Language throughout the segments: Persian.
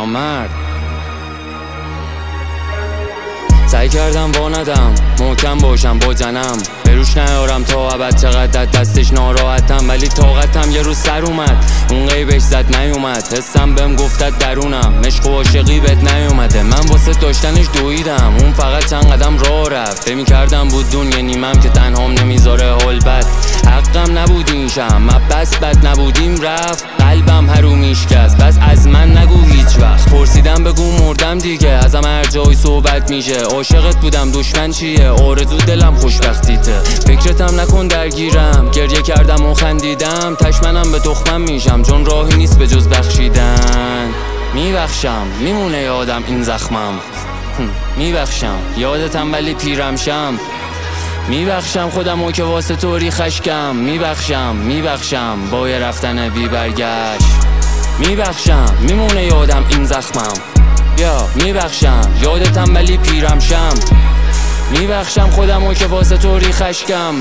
نامرد. سعی کردم واندم محکم باشم با جنم، به روش نیارم تا ابد. چقدر دستش ناراحتم ولی طاقتم یه روز سر اومد. اون غیبش زد نیومد، حسم بهم گفتت درونم مشق و عاشقی بهت نیومده. من واسه داشتنش دویدم، اون فقط چند قدم راه رفت. فکر می‌کردم بود دنیا نیمم که تنهام نمیذاره حال بد. حقم نبود این شم، بس بد نبودیم رفت. قلبم حرومیش شکست، بس از من نگو هیچ وقت. پرسیدم بگو مردم دیگه، ازم هر جایی صحبت میشه. عاشقت بودم دشمن چیه، آرزو دلم خوشبختیته. فکرتم نکن درگیرم، گریه کردم و خندیدم. تشمنم به تخمم میشم چون راهی نیست به جز بخشیدن. میبخشم میمونه یادم این زخمم، میبخشم یادتم ولی پیرم شم. میبخشم خودمو که واسه طوری خشکم. میبخشم با یه رفتن بی برگشت. میبخشم میمونه یادم این زخمم، میبخشم یادتم ولی پیرم شم. میبخشم خودمو که واسه طوری خشکم.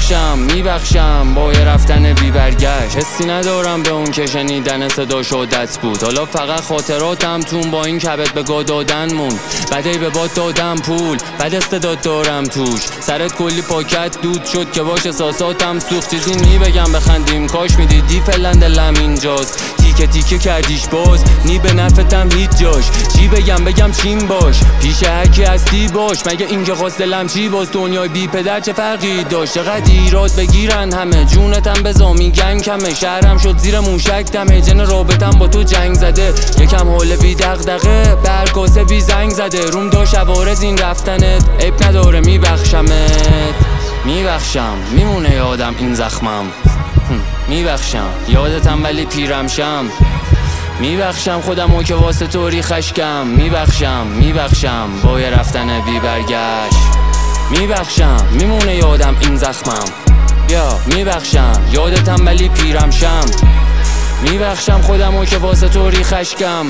میبخشم با یه رفتن بی برگشت. حسی ندارم به اون که شنیدن صدا شدت بود. حالا فقط خاطراتم تون با این کبت به گا دادن مون. بدی به باد دادم پول، بد استعداد دارم توش. سرت کلی پاکت دود شد که باش احساساتم سوخت. چیزی نی بگم بخندیم کاش میدیدی فعلا دلم اینجاست. تیکه تیکه کردیش باز نی به نفتم هیچ جاش. چی بگم چیم باش، پیش هرکی هستی باش. مگه این که خواست دلم چی باز، دنیای بی پدر چه فرقی داشت. چقدر ایراد بگیرن همه، جونتم بزا میگن کمه. شهرم شد زیر موشک دمه، جن رابطم با تو جنگ زده. یکم حال بی دغدغه، برکاسه بی زنگ زده. روم داشت عوارض این رفتنت، عیب نداره میبخشمت. میبخشم میمونه یادم این زخمم، میبخشم یادتم ولی پیرم شم. میبخشم خودمو که واسه طوری خشکم. میبخشم با یه رفتن بی برگشت. میبخشم میمونه یادم این زخمم، میبخشم یادتم ولی پیرم شم. میبخشم خودمو که واسه طوری خشکم.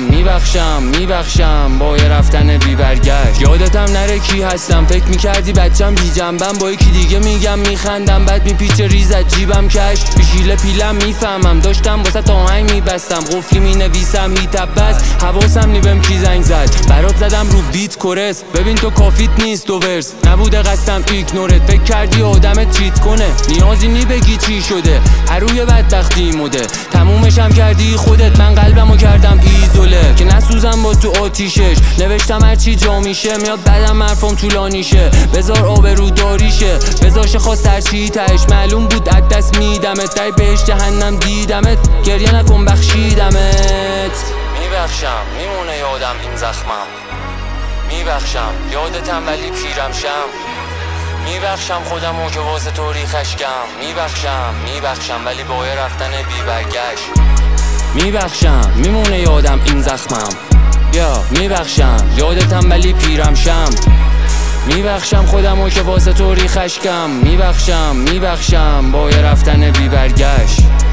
میبخشم با یه رفتن بی برگشت. یادتم نره کی هستم، فکر میکردی بچم بی جنبم. با یکی دیگه میگم میخندم، بعد میپیچه ریزت جیبم کش. پیشیله پیلم میفهمم، داشتم واسه آهنگ میبستم. قفلی مینویسم میتبس، حواسم نیبم کی زنگ زد. برات زدم رو بیت کورس، ببین تو کافیت نیست دو ورس. نبوده قصدم ایگنورت، فکر کردی آدمت چیت کنه. نیازی نی بگی چی شده، هروی بدبختی موده. تمومش کردی خودت، من قلبمو کردم ایزوله. که نسوزم با تو آتیشش، نوشتم هرچی جا میشه. میاد بعدم حرفم طولانی شه، بذار آبرو داریشه. بذارش خواست هرچی تهش، معلوم بود از دست میدمت. تای بهش جهنم دیدمت، گریه نکن بخشیدمت. میبخشم میمونه یادم این زخمم. میبخشم یادتم ولی پیرم شم. میبخشم خودمو که واسه طوری خشکم. میبخشم ولی با یه رفتن بی برگشت. میبخشم میمونه یادم این زخمم، میبخشم یادتم ولی پیرم شم. میبخشم خودمو که واسه طوری خشکم. میبخشم با یه رفتن بی برگشت.